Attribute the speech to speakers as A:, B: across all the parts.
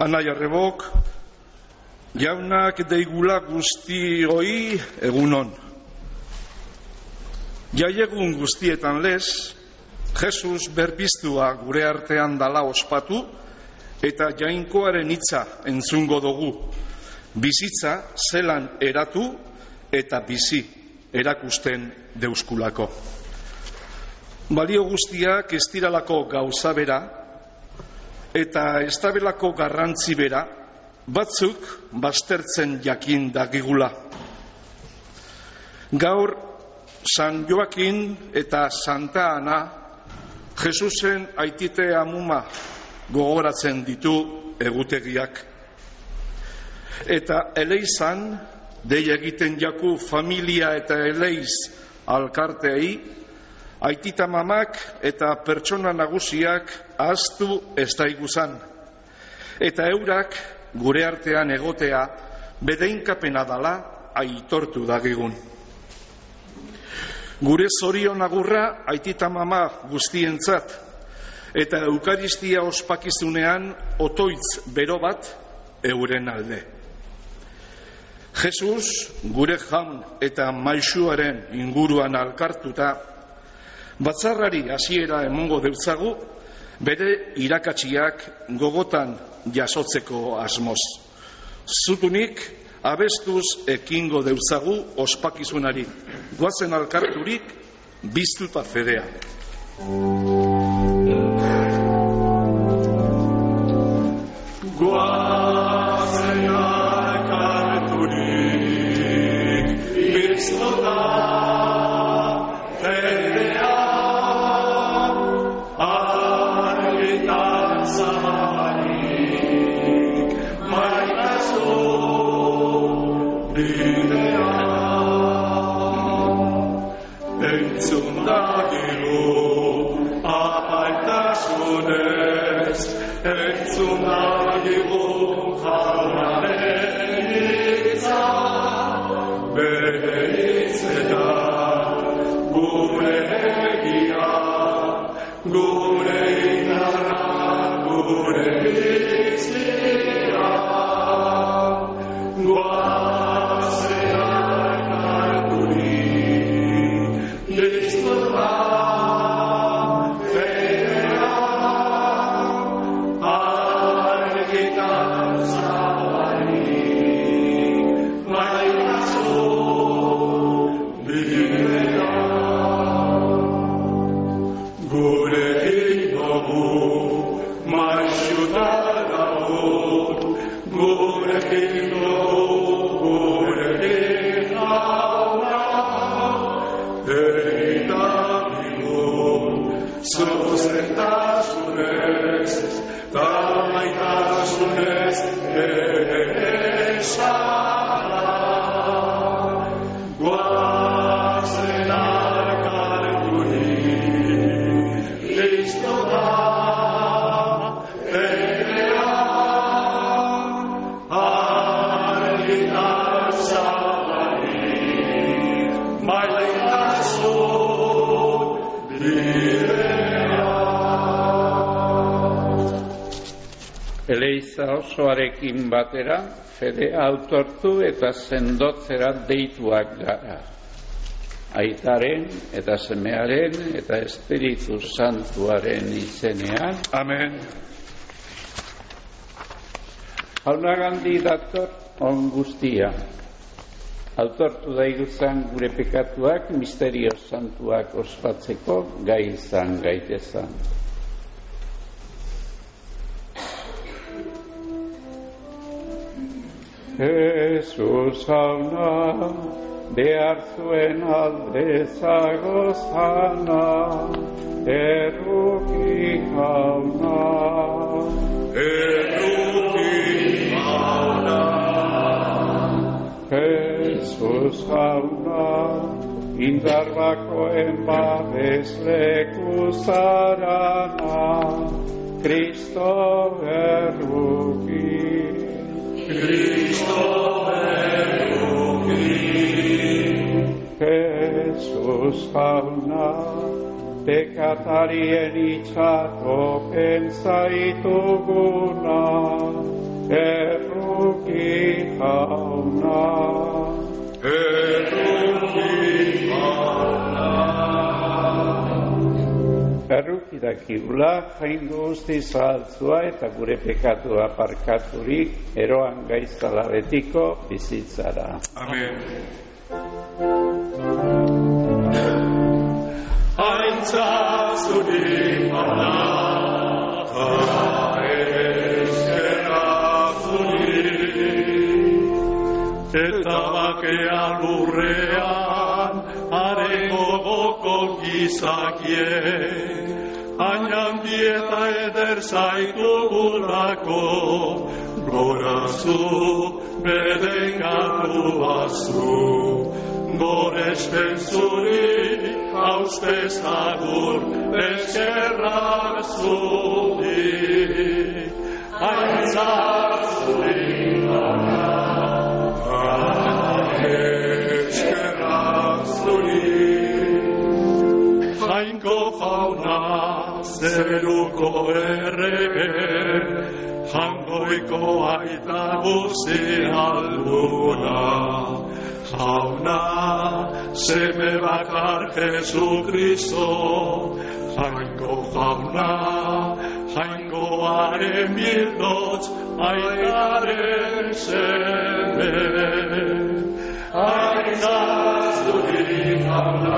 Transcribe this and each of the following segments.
A: Anai arrebok, jaunak deigula guztioi egunon. Jaiegun guztietan lez, Jesus berbiztua gure artean dala ospatu eta jainkoaren hitza entzungo dugu. Bizitza zelan eratu eta bizi erakusten deuskulako. Balio guztiak ez diralako gauza bera eta ez tabelako garrantzi bera, batzuk baztertzen jakin dagigula. Gaur San Joakin eta Santa Ana Jesusen aitite amuma gogoratzen ditu egutegiak. Eta eleizan, dei egiten jaku familia eta eleiz alkarteei, aitita mamak eta pertsona nagusiak ahaztu ez daiguzan. Eta eurak gure artean egotea bedeinkapena dala aitortu dagigun. Gure zorion agurra aitita mama guztientzat, eta Eukaristia ospakizunean otoitz bero bat euren alde. Jesus, gure jaun eta maisuaren inguruan alkartuta, batzarrari hasiera emongo deutzagu, bere irakatsiak gogotan jasotzeko asmoz. Zutunik, abestuz ekingo deutzagu ospakizunari. Goazen alkarturik, biztuta fedea. Goazen alkarturik, biztuta fedea. Argitan zabalik, maitazu bidea. Entzun dagigu apaitasunez, entzun dagigu jaunaren hitza, bere hitzetan gure egia, gure indarra, gure bizia. Goazen alkarturik, biztuta fedea. Argitan zabalik, maitazu bidea. Gurekin dugu maixutaragun, gurekin dugu gurekin jauna, eta bigun zuzentasunez, eta maitasunez esana. Goazen alkarturik, biztuta fedea. Argitan zabalik, maitazu bidea.
B: Eleiza osoarekin batera, fedea autortu eta sendotzera deituak gara. Aitaren eta semearen eta Espiritu Santuaren izenean.
A: Amen.
B: Jaunagandi dator on guztia. Autortu daiguzan gure pekatuak misterio santuak ospatzeko gai izan gaitezan. Jesus jauna, behar zuen alde zagozana, erruki jauna. Erruki jauna. Jesus jauna, indarbakoen babesleku zarana, Kristo erruki. Cristo erruki. Jesus jauna, pekatarien itxatopen zaituguna, Erruki jauna. Erruki dakigula, jaingo guzti zahaltzua eta gure pekatua parkaturik eroan gaiztala betiko bizitzara.
A: Amen.
C: Aintzazuri manata eskerazuri eta bakea lurrean haren gogoko gizakie hain dieta eder zaitugulako gorazu bedengatu bazu goresten zuri haustez agur eskerrak zuri aintzazuri eskerrak zuri jainko jauna zeruko errege jangoiko aita guzi alduna jauna seme bakar Jesukristo jainko jauna jainkoaren bildotz aitaren seme aintzazuri jauna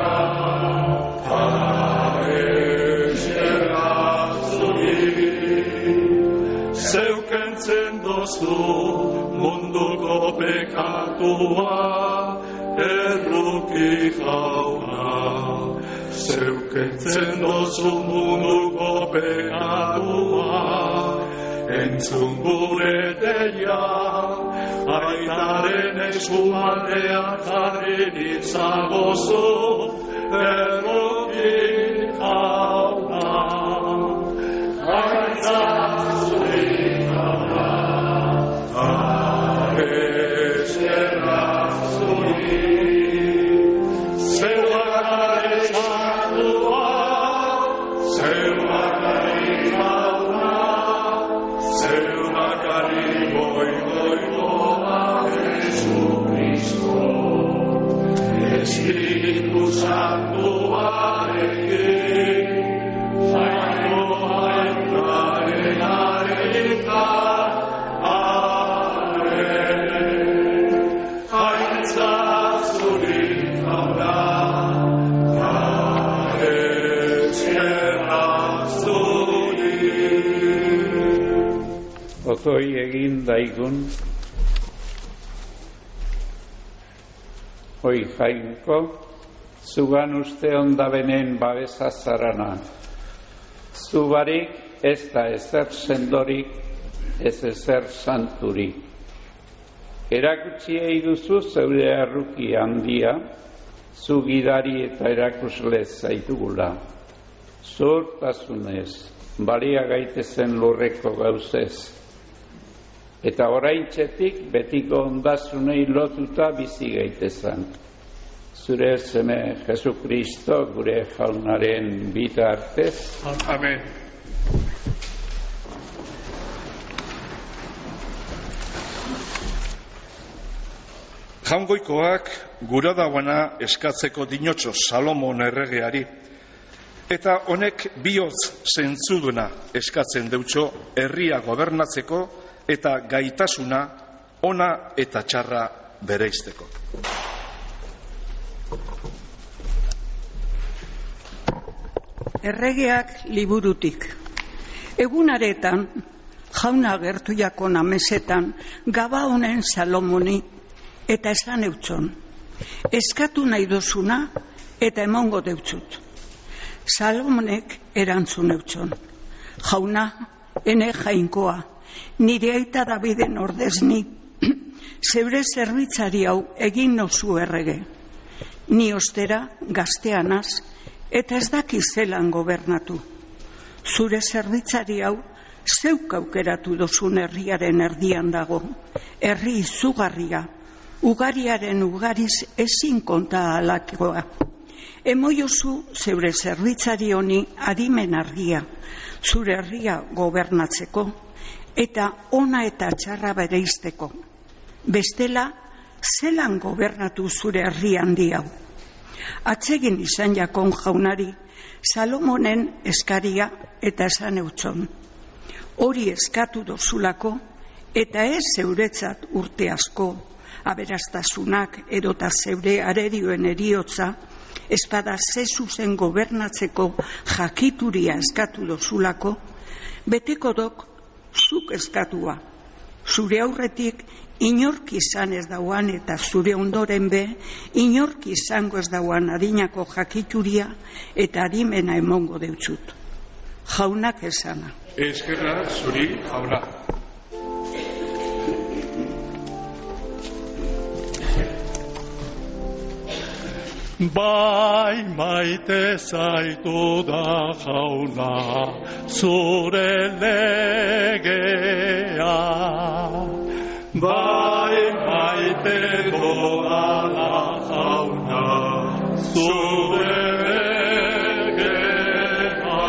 C: eskerrak zuri zeukentzen dozu munduko pekatua erruki jauna zeukentzen dozu munduko pekatua entzun gure deia aitaren eskualdean jarri ditzagozu erruki jauna aintzazuri jauna eskerrak zuri zeu bakari santua zeu bakari jauna zeu bakari goigoa Jesukristo Espiritu Santuarekin jainko aitaren areita aintzazuri jauna eskerrak zuri.
B: Otoi egin daigun, oi jainko, zugan uste ondabenen babesa zarana. Zubarik ez da ezer sendorik, ez ezer santurik. Erakutsi duzu zeure erruki handia, zu gidari eta erakusle zaitugula. Zuhurtasunez, balia gaitezen lurreko gauzez. Eta oraintzetik betiko ondasunei lotuta bizi gaitezan. Zure seme Jesukristo gure jaunaren bitartez.
A: Amen. Jaungoikoak gura dauana eskatzeko dinotxo Salomon erregeari, eta honek bihotz zentzuduna eskatzen deutxo herria gobernatzeko eta gaitasuna ona eta txarra bereizteko.
D: Erregeak liburutik. Egunaretan, jauna gertuiako namesetan, gaba honen Salomoni, eta esan eutxon. Eskatu nahi dozuna, eta emongo deutzut. Salomonek erantzun eutxon. Jauna, ene jainkoa, nire aita Daviden ordezni, zeure zerbitzari hau egin nozu errege. Ni ostera gazteanaz, eta ez daki zelan gobernatu. Zure zerbitzari hau zeuk aukeratu dozun herriaren erdian dago, herri izugarria, ugariaren ugariz ezin konta alakoa. Emoiozu zeure zerbitzari honi adimen argia, zure herria gobernatzeko, eta ona eta txarra bereizteko. Bestela, zelan gobernatu zure herri handi hau? Atsegin izan Jakon jaunari, Salomonen eskaria eta esan eutxon. Hori eskatu dozulako, eta ez zeuretzat urte asko, aberastasunak edota zeure arerioen eriotza, espada zezuzen gobernatzeko jakituria eskatu dozulako, beteko dok zuk eskatua. Zure aurretik inork izan ez dauan eta zure ondoren be, inork izango ez dauan adinako jakituria eta adimena emongo deutzut. Jaunak esana.
A: Eskerra zuri, jauna.
C: Bai maite zaitu da jauna, zure legea. Bai maite doa da jauna, zure legea.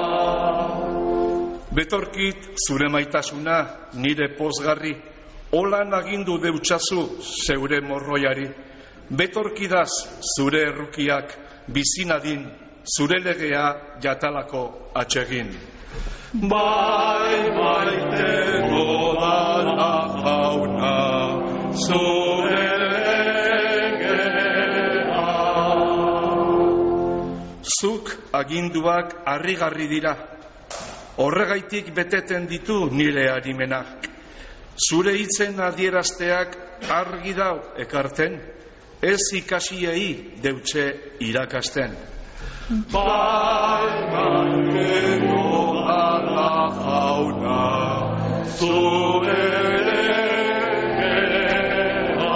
A: Betorkit zure maitasuna nire pozgarri, holan agindu deutsazu zeure morroiari. Betorkidaz zure errukiak bizinadin, zure legea jatalako atsegin.
C: Bai maite doa da jauna, zure legea.
A: Zuk aginduak harrigarri dira, horregaitik beteten ditu nire adimenak. Zure hitzen adierazteak argi dau ekarten, ez ikasiei deutze irakasten.
C: Bai maite doa da jauna, zure legea.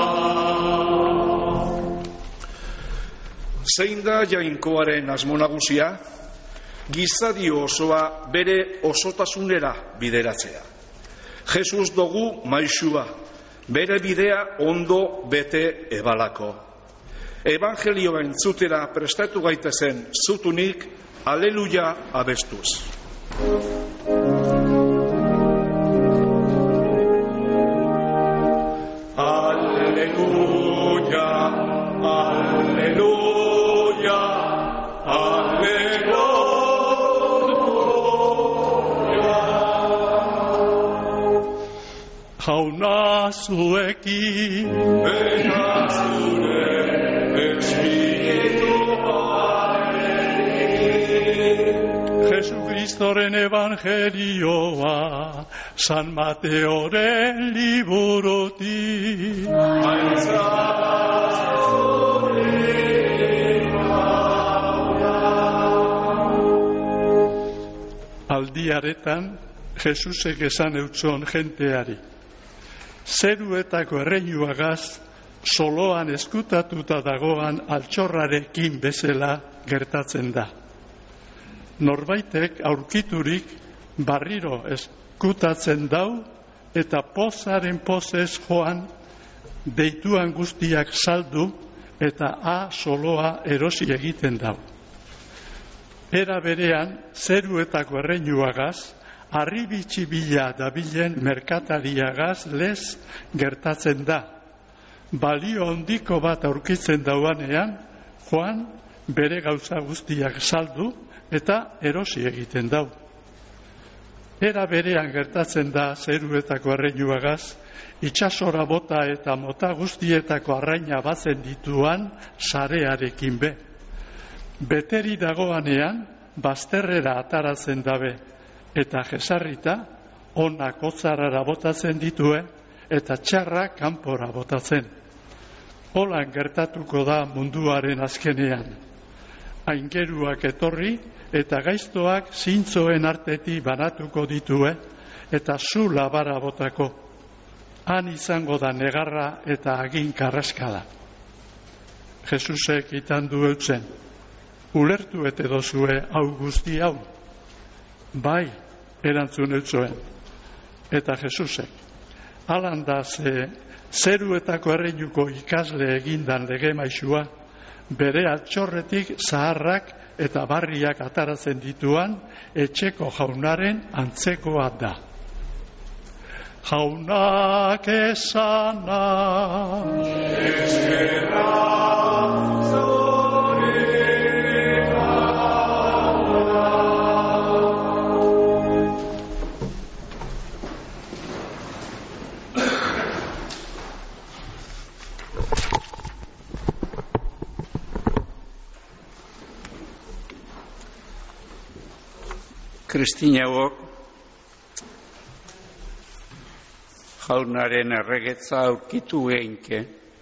A: Zein da Jainkoaren asmo nagusia? Gizadio osoa bere osotasunera bideratzea. Jesus dugu maisua, bere bidea ondo bete ebalako. Evangelioa entzutera prestatu gaitezen zutunik, aleluia abestuz.
C: Aleluia, aleluia, aleluia. Jauna zuekin, bera zure espirituarekin. Jesucristoren evangelioa, San Mateoren liburutik. Aldiaretan, Jesusek esan eutzon jenteari, zeruetako erreinuagaz soloan eskutatuta dagoan altxorrarekin bezala gertatzen da. Norbaitek aurkiturik barriro eskutatzen dau eta pozaren pozez joan deituan guztiak saldu eta soloa erosi egiten dau. Era berean, zeruetako erreinuagaz harribitxi bila dabilen merkatariagaz lez gertatzen da. Balio handiko bat aurkitzen dauanean, joan bere gauza guztiak saldu eta erosi egiten dau. Era berean gertatzen da zeruetako erreinuagaz, itsasora bota eta mota guztietako arraina batzen dituan sarearekin be. Beteri dagoanean, bazterrera ataratzen dabe, eta jesarrita, onak hotzarara botatzen ditue, eta txarra kanpora botatzen. Holan gertatuko da munduaren azkenean. Aingeruak etorri, eta gaiztoak zintzoen arteti banatuko ditue, eta zu labara botako. Han izango da negarra eta agin karraskada. Jesusek itan du eutzen, ulertu ete dozue hau guzti hau. Bai, erantzun eutzoen. Eta Jesusek, alan da zeruetako erreinuko ikasle egindan lege maisua, bere altxorretik zaharrak eta barriak ataratzen dituan etxeko jaunaren antzekoa da. Jaunak esana
B: Kristinaok jaunaren erregetza aurkitu geinke.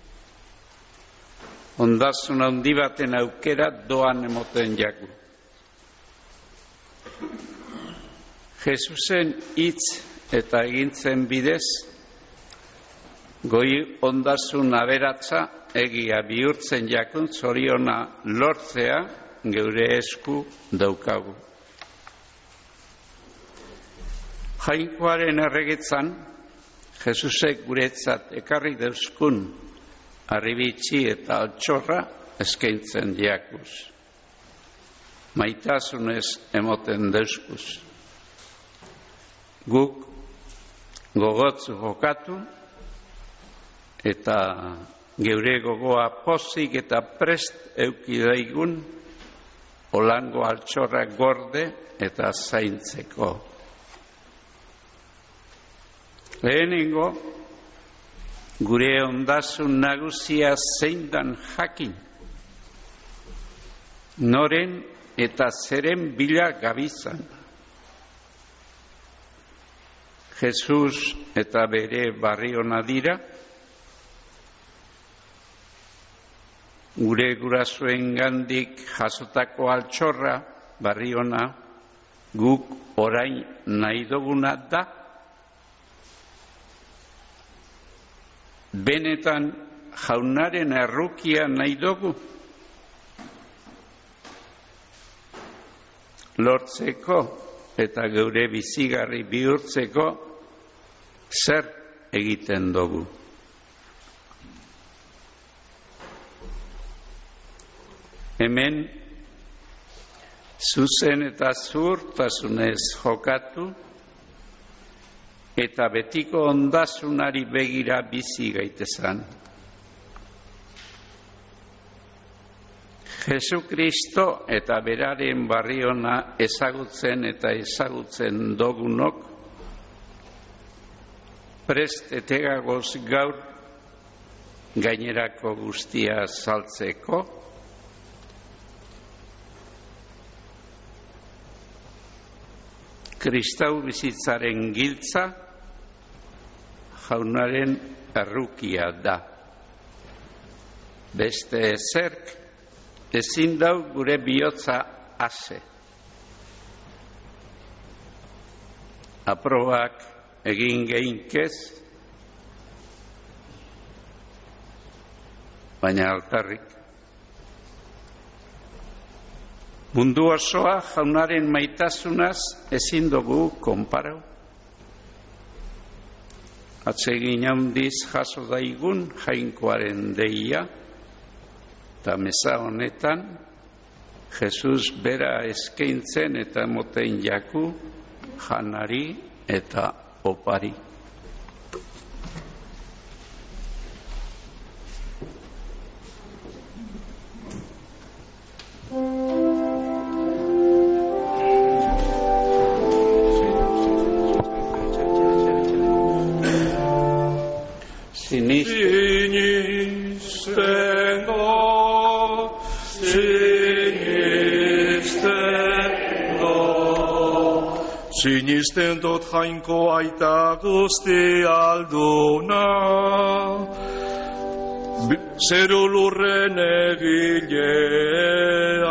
B: Ondasun handi baten aukera doan emoten jaku. Jesusen hitz eta egintzen bidez, goi ondasun aberatza egia bihurtzen jakun zoriona lortzea geure esku daukagu. Jainkoaren erregetzan, Jesusek guretzat ekarri deuskun arribitzi eta altxorra eskaintzen diakuz. Maitasunez emoten deuskuz. Guk gogotzu jokatu eta geure gogoa pozik eta prest euki daigun olango altxorra gorde eta zaintzeko. Lehenengo, gure ondasun nagusia zein dan jakin, noren eta zeren bila gabizan. Jesus eta bere barriona dira, gure gurasoen gandik jasotako altxorra barriona guk orain nahi duguna da. Benetan jaunaren errukia nahi dugu. Lortzeko eta geure bizigarri bihurtzeko zer egiten dugu. Hemen zuzen eta zuhurtasunez jokatu eta betiko ondasunari begira bizi gaitezan. Jesukristo eta beraren barriona ezagutzen eta ezagutzen dogunok, prest etegagoz gaur gainerako guztia saltzeko, kristau bizitzaren giltza jaunaren errukia da. Beste ezerk ezin dau gure bihotza ase. Aprobak egin geinkez, baina altarrik. Mundu osoa jaunaren maitasunaz ezin dugu konparau. Atsegin handiz jaso daigun jainkoaren deia, eta meza honetan, Jesus bera eskaintzen eta moten jaku janari eta opari.
A: Sinisten dut jainko aita guzti alduna, zeru lurren egilea.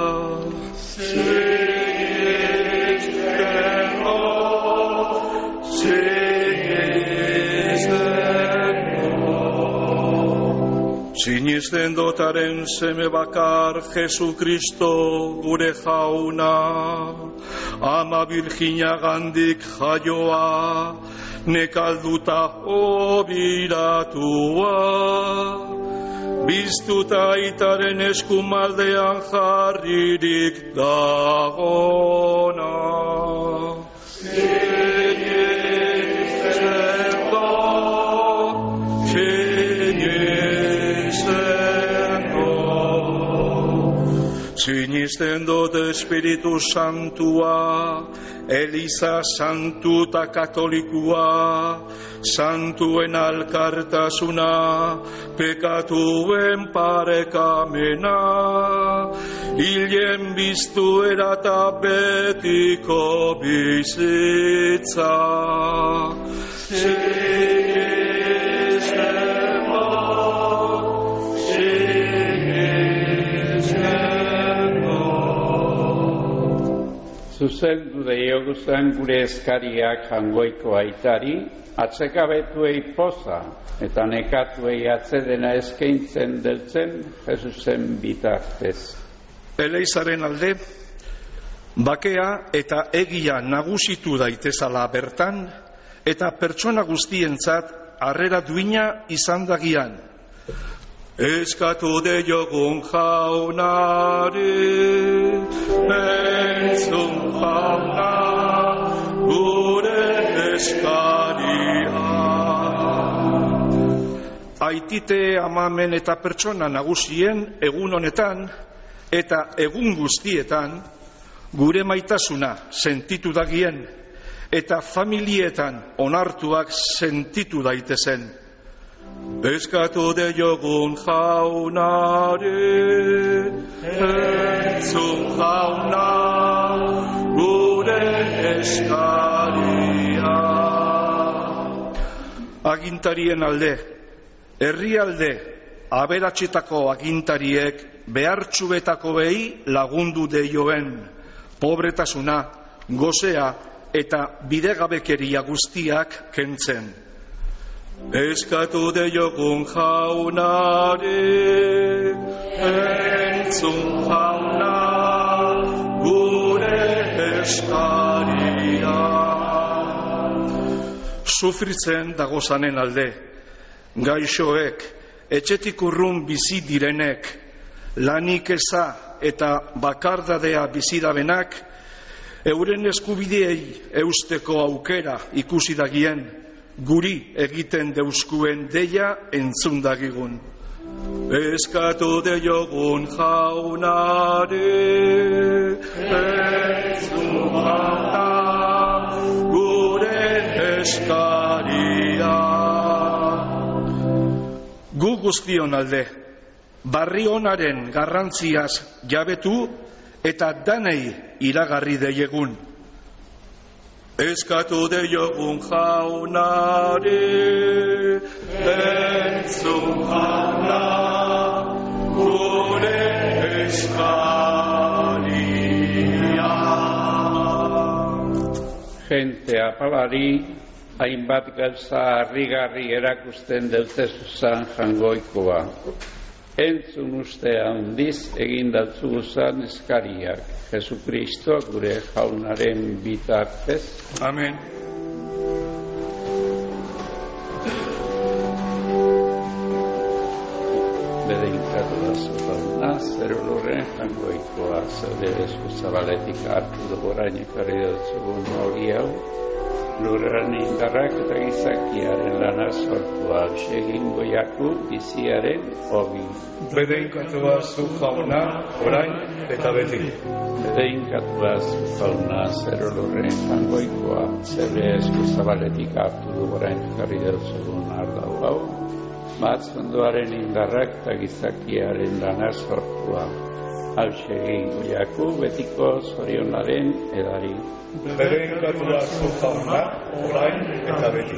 A: Sinisten dotaren seme bakar Jesukristo gure jauna, ama Virginia gandik jaioa, nekalduta obiratua, biztuta aitaren eskumaldean jarririk dagona. Sinisten dut Espiritu Santua, Eliza Santu eta Katolikua, Santuen alkartasuna, pekatuen parekamena, hilen biztuera eta betiko bizitza.
B: Zuzendu dioguzan gure eskariak jangoiko aitari, atsekabetuei poza eta nekatuei atzedena eskaintzen deltzen Jesusen bitartez.
A: Eleizaren alde, bakea eta egia nagusitu daitezala bertan, eta pertsona guztientzat harrera duina izan dagian. Eskatu deiogun jaunari, entzun jauna, gure eskaria. Aitite, amamen eta pertsona nagusien egun honetan eta egun guztietan gure maitasuna sentitu dagien eta familietan onartuak sentitu daitezen. Eskatu deiogun jaunari, entzun jauna, gure eskaria. Agintarien alde, herrialde, aberatsetako agintariek behartsuetako behi lagundu deioen, pobretasuna, gozea eta bidegabekeria guztiak kentzen. Eskatu deiogun jaunari, entzun jauna, gure eskaria. Sufritzen dagozanen alde, gaixoek, etxetik urrun bizi direnek, lanik eza eta bakardadea bizidabenak, euren eskubideei eusteko aukera ikusi dagien, guri egiten deuskuen deia entzun dagigun. Eskatu deiogun jaunari, entzun jauna, gure eskaria. Gu guztion alde, barri honaren garrantziaz jabetu eta danei iragarri deiegun. Eskatu deiogun jaunari, entzun jauna, gure eskaria.
B: Jente apalari, hainbat gauza harrigarri erakusten deutzezuzan jangoikoa. Entzun uste handiz egin datzuguzan eskariak. Jesukristo gure jaunaren bitartez.
A: Amen.
B: Bedeinkatu da zuzauna, zer lurren jangoikoa. Zaude esku zabaletik hartu dugu orain ekarri dutzugun hori hau. Lurran indarrak eta gizakiaren lana sortua segin goiaku biziaren hobi.
A: Bedeinkatua zu jauna, orain eta beti.
B: Bedeinkatua zu jauna, zero lurren jangoikoa, zere esku zabaletik hartu du orain jarri dutzugun ardau hau, matzondoaren indarrak eta gizakiaren lana sortua. Hau segin goiaku betiko zorionaren edari.
A: Bedeinkatua zu jauna, orain eta beti.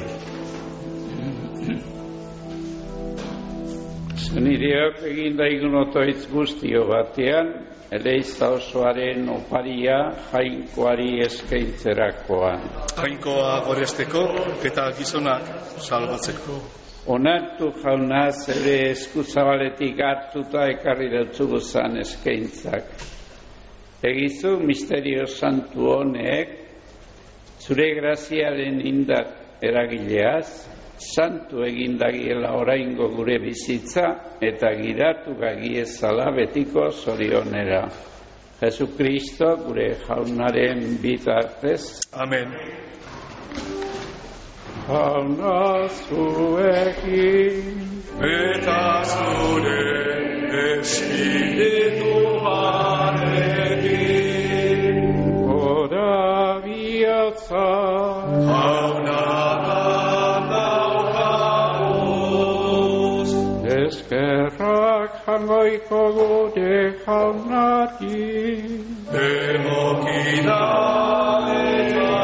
B: Zunideok egin daigun otoitz guztio batean, eleiza osoaren oparia jainkoari eskaintzerakoan.
A: Jainkoa goresteko eta gizonak salbatzeko.
B: Onartu jauna zere eskuzabaletik hartuta ekarri dutxuguzan eskaintzak. Egizu misterio santu honek, zure graziaren indar eragileaz, santu egindagiela oraingo gure bizitza eta giratu gagiezala betiko zorionera. Jesukristo gure jaunaren bitartez.
A: Amen.
B: Jauna zuekin
A: Eta zure espirituarekin
B: gora bihotza
A: jauna daukauz.
B: eskerrak jangoiko gure jaunari
A: Emokida eta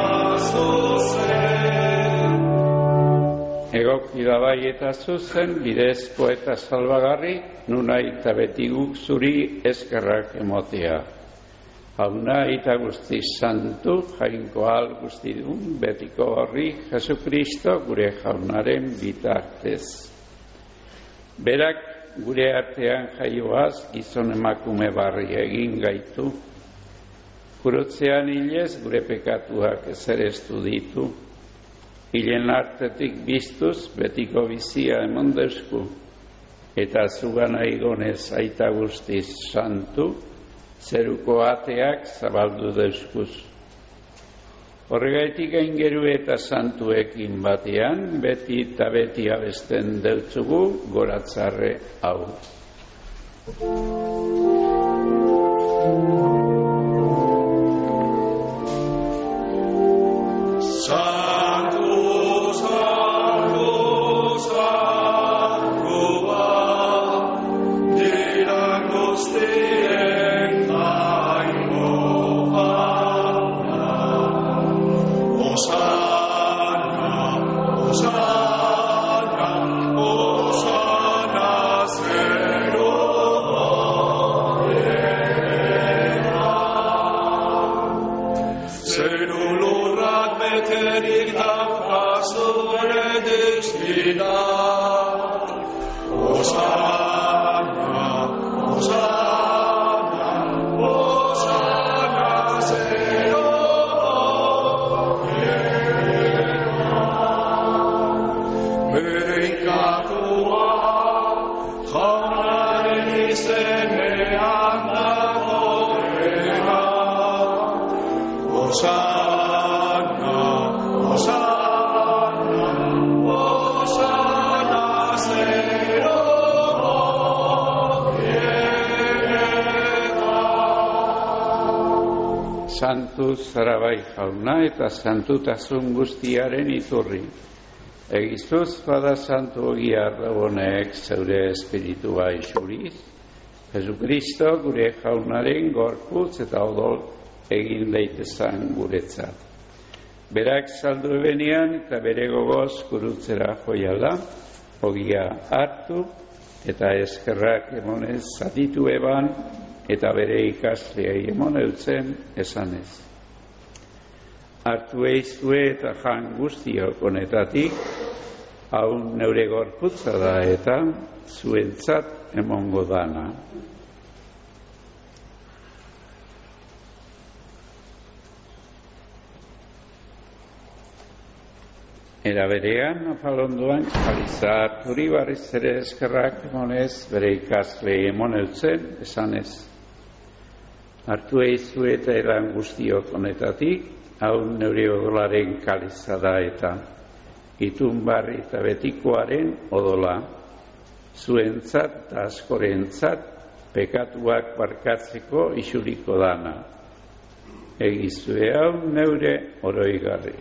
A: zuzen.
B: Egokida bai eta zuzen, bidezko eta salbagarri, nunai eta beti guk zuri eskerrak emotea. Jauna eta guzti santu, jainko al guztidun, betiko horri, Jesukristo gure jaunaren bitartez. Berak gure artean jaioaz, gizon emakume barri egin gaitu. Kurutzean hilez gure pekatuak ezereztu ditu. Hilen artetik biztuz betiko bizia emon deusku, eta zugana igonez aita guztiz santu, zeruko ateak zabaldu deuskuz. Horregaitik aingeru eta santuekin batean, beti eta beti abesten deutzugu goratzarre hau. Santu zara bai jauna eta santutasun guztiaren iturri. Egizuz bada santu ogia arrabonek zeure espiritua isuriz, Jesukristo gure jaunaren gorputz eta odol egin daitezan guretzat. Berak saldu ebenean eta bere gogoz kurutzera joiala, ogia hartu eta eskerrak emonez zatitu eban, eta bere ikasleei emon eutzen esanez. Hartu eizue eta jan guztiok honetatik, hau neure gorputza da eta zuentzat emongo dana. Era berean, afalondoan, jaliza harturi barriz ere eskerrak emonez, bere ikaslei emon eutzen esanez. Hartu eizu eta edan guztiok honetatik, hau neure odolaren kaliza da eta itun barri eta betikoaren odola. Zuentzat eta askorentzat pekatuak barkatzeko isuriko dana. Egizue hau neure oroigarri.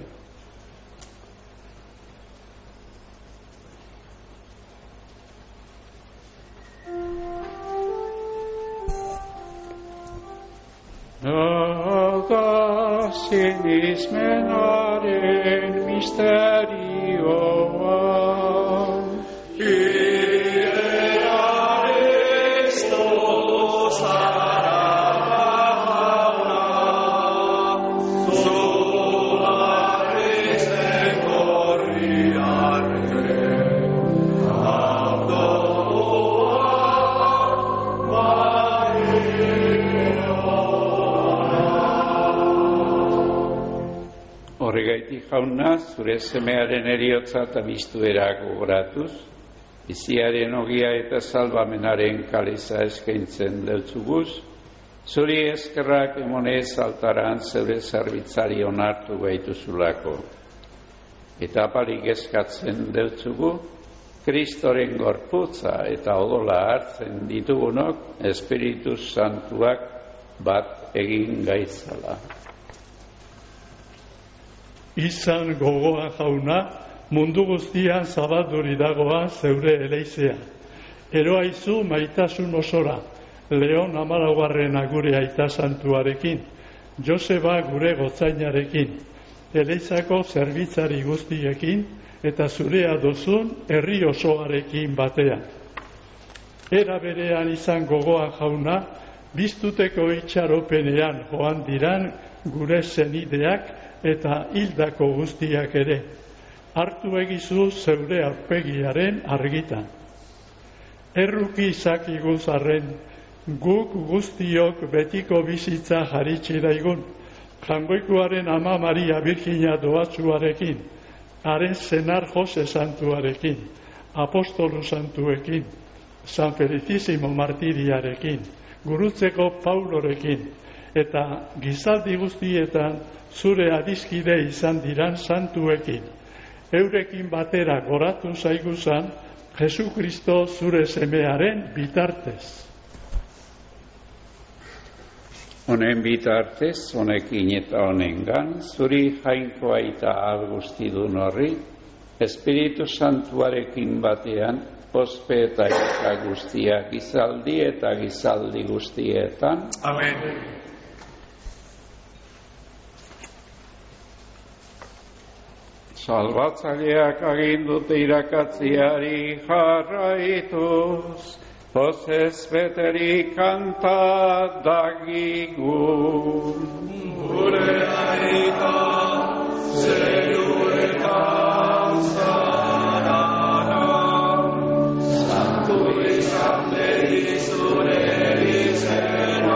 B: Noga sinismenaren misterioa Horregaitik Jauna, zure semearen heriotza eta biztuera gogoratuz, biziaren ogia eta salbamenaren kaliza eskaintzen deutzuguz, zuri eskerrak emonez altaran zeure zerbitzari onartu gaituzulako. Eta apalik eskatzen deutzugu, Kristoren gorputza eta odola hartzen ditugunok, Espiritu Santuak bat egin gaitzala.
C: Izan gogoa Jauna, mundu guztian zabalduri dagoa zeure eleizea. Eroaizu maitasun osora, Leon 14. gure aita santuarekin, Joseba gure gotzainarekin, eleizako zerbitzari guztiekin, eta zurea dozun herri osoarekin batean. Era berean izan gogoa Jauna, biztuteko itxaropenean joan diran gure senideak eta hildako guztiak ere. Hartu egizu zeure aurpegiaren argitan. Erruki izakiguz arren, guk guztiok betiko bizitza jaritsi daigun, Jangoikoaren ama Maria Virgina doatzuarekin, haren senar Jose Santuarekin, Apostolu Santuekin, San Felicissimo Martiriarekin, Gurutzeko Paulorekin, eta gizaldi guztietan zure adiskide izan diran santuekin. Eurekin batera goratu zaiguzan, Jesukristo zure semearen bitartez.
B: Honen bitartez, honekin eta honengan, zuri jainkoa eta guztidun horri, Espiritu Santuarekin batean, ospe eta eta guztiak gizaldi eta gizaldi guztietan.
A: Amen.
B: Salbatzaileak agindute irakatziari jarraituz, pozez beterik kanta dagigun.
A: Gure aita, zeruetan zarana, santu izan bedizure izena,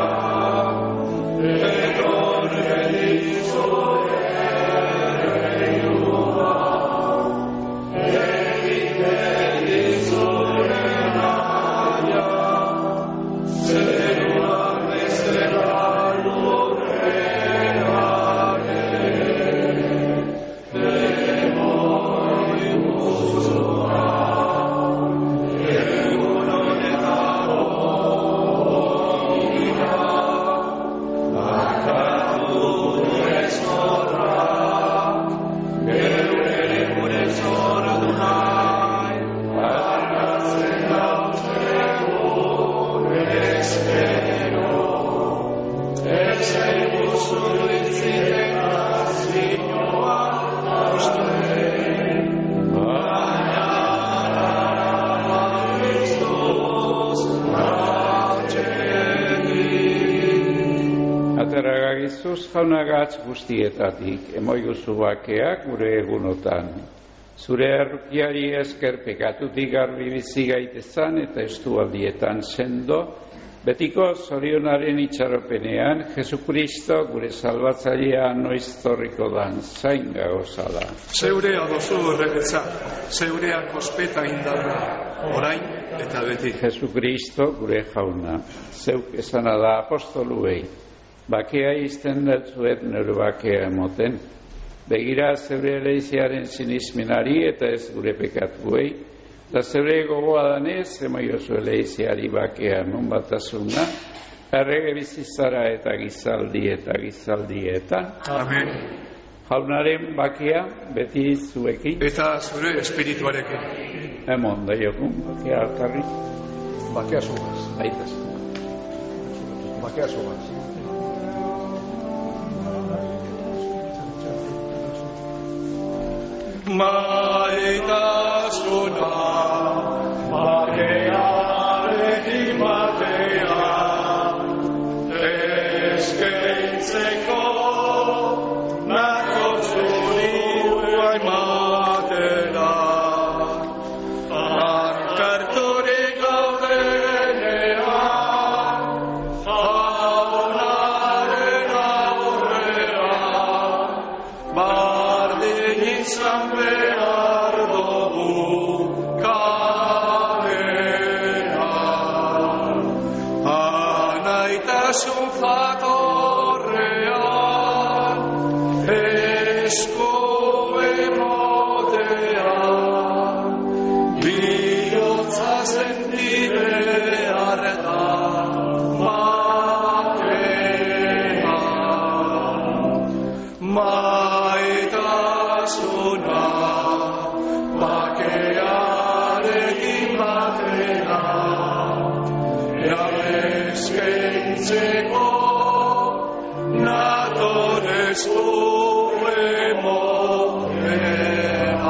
A: etor bedizure reiua, egin bedizure naia, zeruan bezera lurreare, demoi guztua, egun honetako ogira, bakatu gure zorrak, gure zordu nahi, barnatzen dautzeko espero, ezei guztu itziren azioa hausten, baina Kristus atxegin.
B: Ateragagizuz jaunagatz guztietatik, emoiguzu bakeak gure egunotan. Zure errukiari esker pekatutik garbi bizi gaitezan eta estualdietan sendo, betiko zorionaren itxaropenean, Jesukristo gure salbatzailea noiz torriko dan, zain gagozala.
A: Zeurea dozu horretza, zeurean kospeta indarra, orain eta beti.
B: Jesukristo gure jauna, zeuk esana da apostoluei, bakea izten dutzuet nire bakea emoten, begira zeure eleiziaren sinismenari eta ez gure pekatuei, eta zeure gogoa danez, emaiozu eleiziari bakea emon batasuna, errege bizitzara eta gizaldietan.
A: Amen.
B: Jaunaren bakea beti zuekin.
A: Eta zure espirituarekin.
B: Emon da jokun, bakea alkarri.
E: Bakea zugaz.
B: Aitaz.
E: Bakea zugaz.
A: Maitasuna, bakearekin batea, eskaintzeko nahiko zurua ematera, arkarturik gaudenean, jaunaren aurrera, izan behar dugu kalean, anaitasun jatorrean, esku emotean, bihotza sentirean eta maitasuna bakearekin batera eskaintzeko natorez emotea.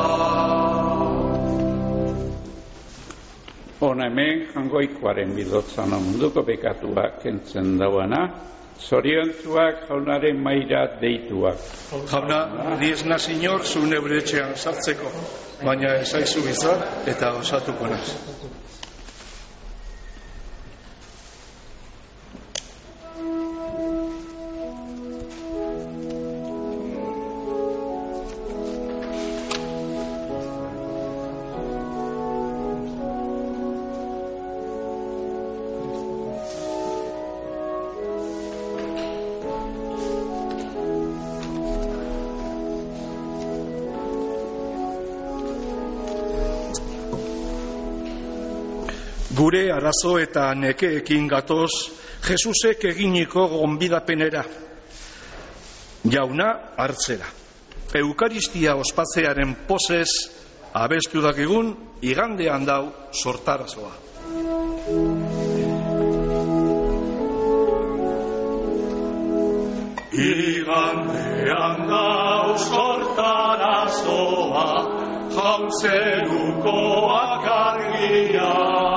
B: Hona hemen Jangoikoaren bilotzan munduko pekatua kentzen dauana, zoriontzuak jaunaren maira deituak.
A: Jauna, ni ez naz inor zu neure etxean sartzeko, baina esaizu bizar eta osatuko naz. Gure arazo eta nekeekin gatoz Jesusek eginiko gonbidapenera. Jauna hartzera. Eukaristia ospatzearen pozez abestu dakigun igandean dau sortarazoa. Igandean dau sortarazoa, jauzerukoak argia.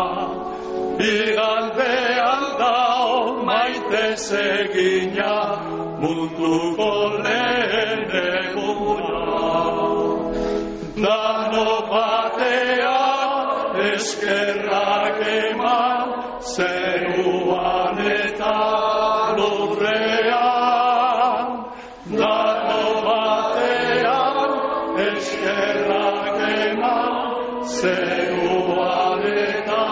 A: Igandean dau maitez egina, munduko lehen eguna. Dano batean eskerrak eman, zeruan eta lurrean. Dano batean eskerrak eman, zeruan eta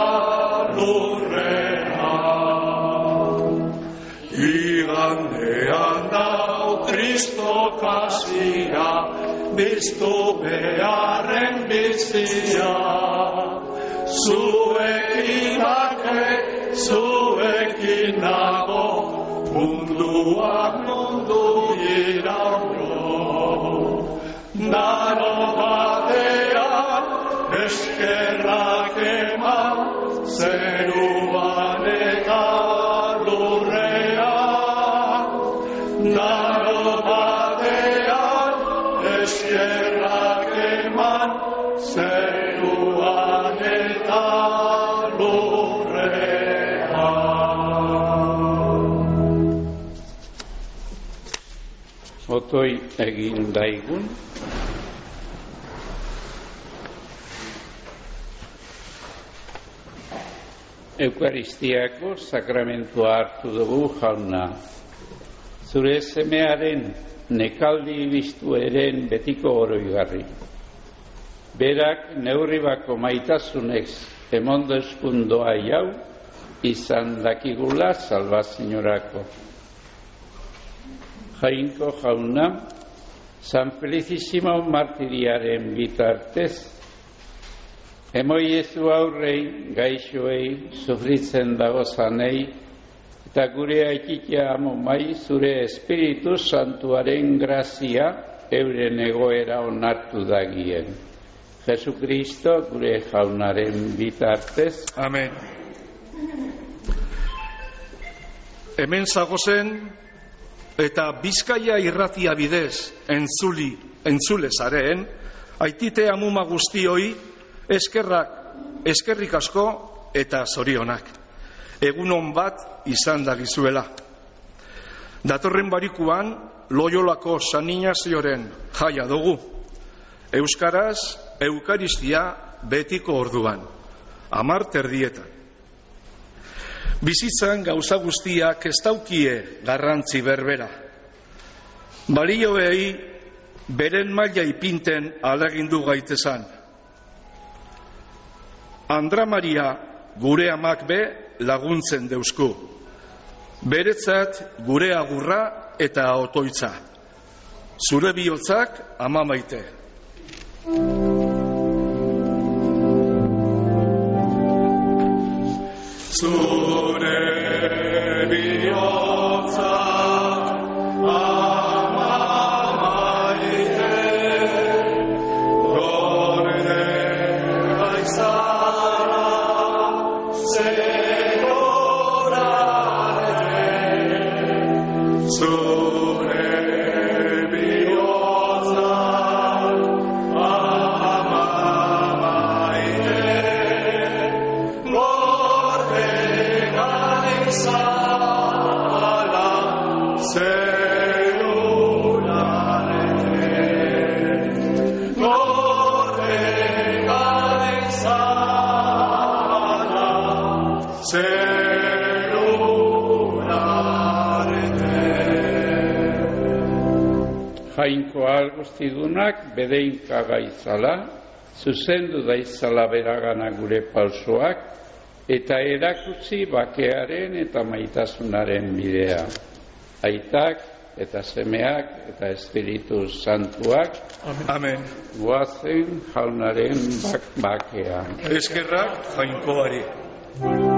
A: igandean dau Kristo kasia, biztu beharren bizia. Zuekin ake, zuekin nago, munduak mundu irauro. Dano batean eskerrak eman, zeruan eta lurrean. Dano batean eskerrak eman, zeruan eta lurrean.
B: Otoi egin daigun, Eukaristiako sakramentua hartu dugu jauna. Zure semearen nekaldi biztueren betiko oroigarri. Berak neurri bako maitasunez emondo eskundoa jau, izan dakigula salvazioarako. Jainko jauna, San Felicissimo martiriaren bitartez, emoiezu aurrei, gaixoei, sufritzen dagozanei, eta gure aititia amomai zure Espiritu Santuaren grazia euren egoera onartu dagien. Jesukristo gure jaunaren bitartez.
A: Amen. Hemen zagozen eta Bizkaia irratia bidez entzule zaren, aitite amuma guztioi eskerrik asko eta zorionak. Egunon bat izan dagizuela. Datorren barikuan Loiolako San Ignazioren jaia dugu. Euskaraz Eukaristia betiko orduan, 10:00. Bizitzan gauza guztiak ez daukie garrantzi berbera. Balioei beren maila ipinten ahalegindu gaitezan. Andra Maria gure amak be laguntzen deusku. Beretzat gure agurra eta otoitza. Zure bihotzak ama maite. Zure bihotzak ama maite, gorde gaizara zegorare. Zure bihotzak ama maite, gorde gaizara zegorare. Gorde gaizara zegorare.
B: Jainko ahal guztidunak bedeinka gaizala, zuzendu daizala beragana gure pausoak, eta erakutsi bakearen eta maitasunaren bidea. Aitak eta semeak eta Espiritu Santuak,
A: Amen.
B: goazen jaunaren bakean.
A: Eskerrak jainkoari.